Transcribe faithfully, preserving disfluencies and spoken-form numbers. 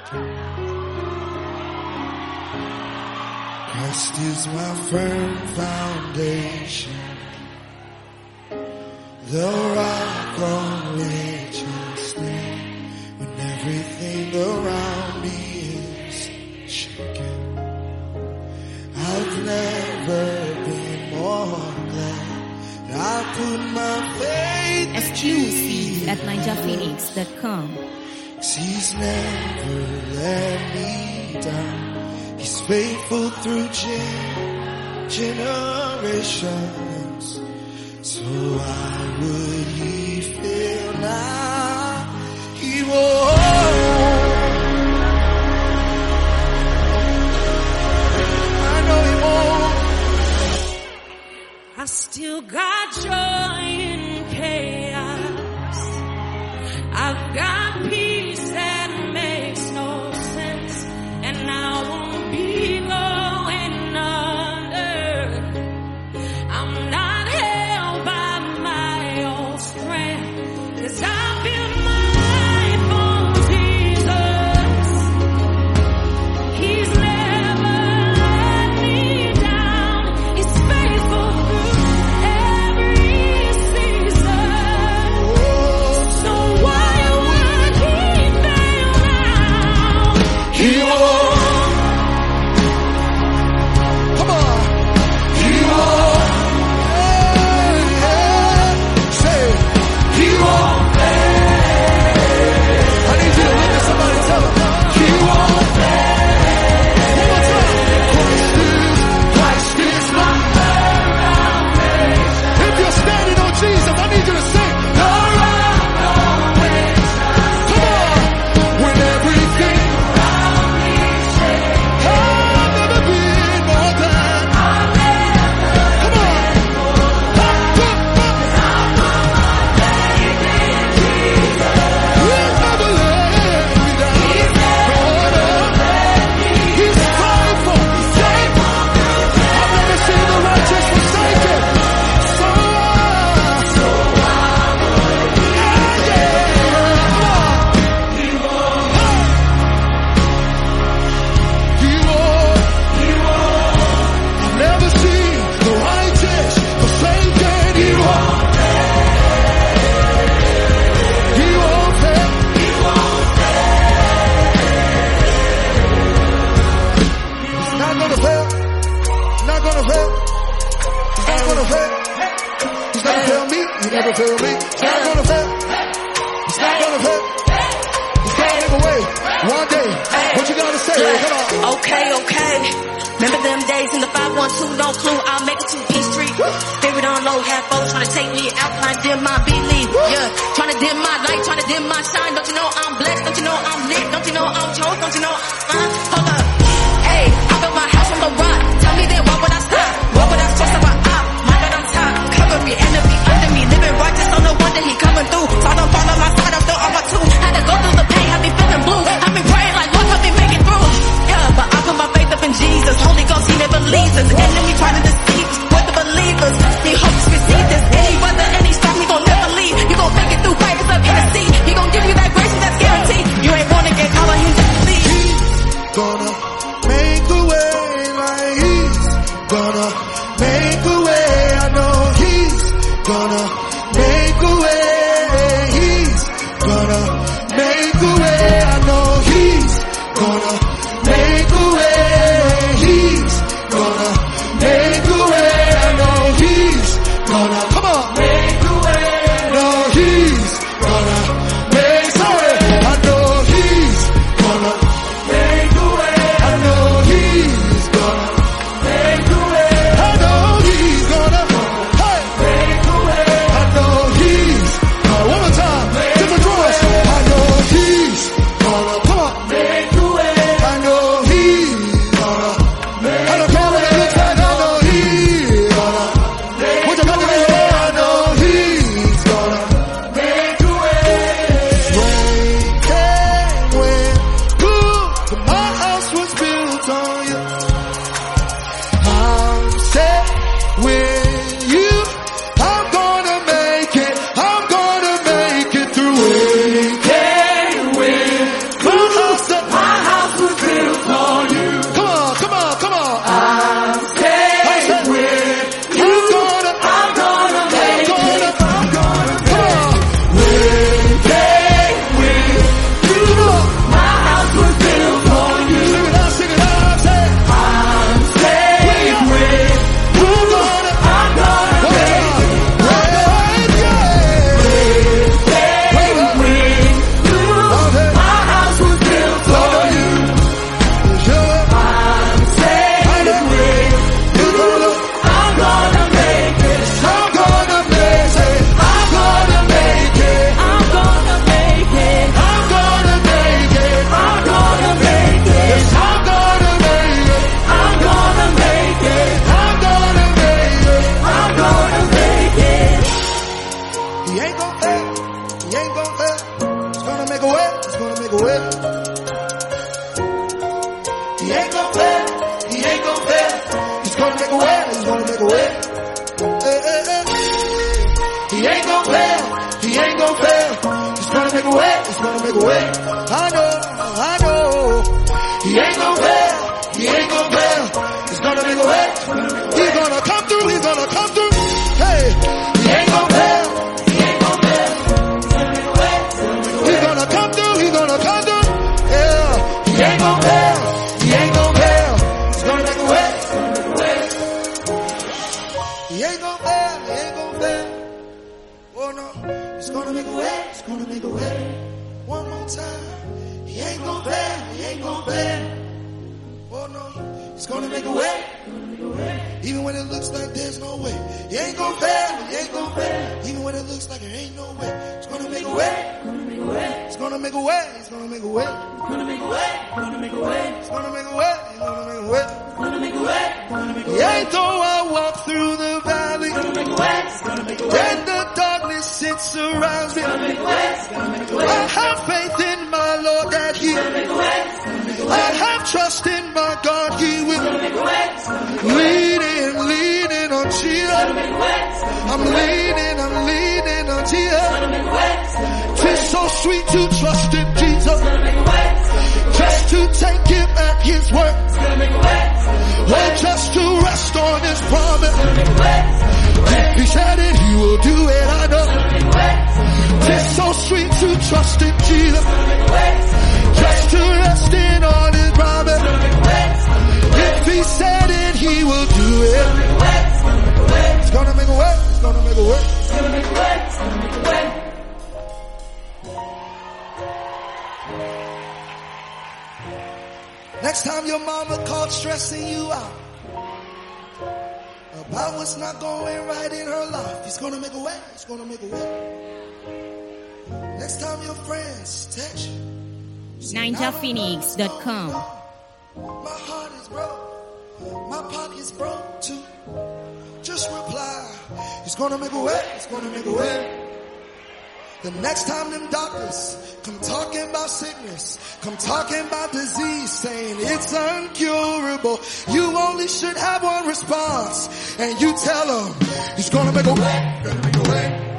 Christ is my firm foundation, the rock on which I stand when everything around me is shaking. I've never been more glad that I put my faith in Exclusive at ninja phoenix dot com. He's never let me down. He's faithful through gen- generations. So why would he fail now? He won't. I know he won't. I still got joy in chaos. I've got peace that makes no sense, and I won't be going under. I'm not held by my own strength, 'cause I built my life on Jesus. He's never let me down. He's faithful through every season. So why would he fail now? He won't. Come on. He won't. Hey, hey. Say, he won't fail. I need you to look at somebody and tell them, he won't fail. One more time. Christ is, Christ is my foundation. If you're standing on Jesus, I need you to sing, the rock on which I stand. Come on. When everything around me shakes. I've never been more glad. I've never Come on. Pop, pop, pop. He's never let me down. No, no. He's faithful. Faithful. I've never seen the righteous forsaken. So I, yeah, yeah. Come on. He won't. He won't. He won't. I've never seen the righteous forsaken. He won't. He won't fail. He won't He's not gonna fail. He's not gonna fail. He's not gonna fail. He's never failed me. He never failed me. He's not gonna fail. He's not gonna fail. He's gonna make a way one day. What you gotta say? Come on. Okay, okay. Remember them days in the five one two, no clue, I'll make it to P Street. Favorite on low, half foes trying to take me out, trying to dim my belief. Yeah, trying to dim my light, trying to dim my shine. Don't you know I'm blessed? Don't you know I'm lit? Don't you know I'm chose? Don't you know I'm fine? Hold up. Hey, I built my house on the rock. Tell me then, why would I stop? Why would I stress about op? My God on top, cover me, enemy under me, living righteous, so no wonder he coming through. So I don't fall on my side, I'm still on my two. Had to go through the pain, had me feeling blue. Had me praying like, Lord, help me make it through. Yeah, but I put my faith up in Jesus. Holy Ghost, he never leaves us. Enemy trying to deceive us. We're the believers. He hopes we receive this. Any weather, any storm, he gon' never leave. You gon' make it through fires up in the sea. He gon' give you that grace, and that's guaranteed. You ain't wanna get caught on him, just leave. Gonna gonna fail. He ain't gonna fail. He's gonna make a way. He's gonna make a way. He ain't gonna fail. He ain't gonna fail. He's gonna make a way. He's gonna make a way. Hey, hey, hey. He ain't gonna fail. He ain't gonna fail. He's gonna make a way. He's gonna make a way. I know. I know. He ain't gonna fail. He ain't gonna fail. He's gonna make a way. He's gonna come through. He's gonna come through. Hey, he ain't gonna fail. He ain't gonna fail. He's gonna come through. He's gonna come through. Yeah, he ain't gonna fail. He ain't gonna fail. He's gonna make a way. He ain't gonna fail. He ain't gonna fail. Oh no, he's gonna make a way. He's gonna make a way. One more time. He ain't gonna fail. He ain't gonna fail. Oh no, he's gonna make a way. Even when it looks like there's no way. He ain't gonna fail. He ain't gonna fail. Even when it looks like there ain't no way. He's gonna make a way. He's gonna make a way. He's gonna make a way. He's gonna make a way. He's gonna make a way. He's gonna make a way. He's gonna make a way. He's gonna make a way. He's gonna make a way. Yea, though I walk through the valley, he's gonna make a way. He's gonna make a way. And the darkness sits surrounds me, he's gonna make a way. He's gonna make a way. I have faith in my Lord that he will make a way. I have trust in my God, he will make a way. Leaning, leaning on Jesus. I'm leaning, I'm leaning on Jesus. Tis so sweet to trust in Jesus. Just to take him at his word. Or just to rest on his promise. If he said it, he will do it, I know. Tis so sweet to trust in Jesus. Just to rest in on his promise. If he said it, he will do it. He's gonna make a way. He's gonna make a way. He's gonna make a way. He's gonna make a way. Next time your mama called stressing you out about what's not going right in her life, he's gonna make a way. He's gonna make a way. Next time your friends text you, ninja phoenix dot com. My heart is broke. My pocket's broke too. Just reply. He's gonna make a way. He's gonna make a way. The next time them doctors come talking about sickness, come talking about disease, saying it's incurable, you only should have one response, and you tell them he's gonna make a way. Gonna make a way.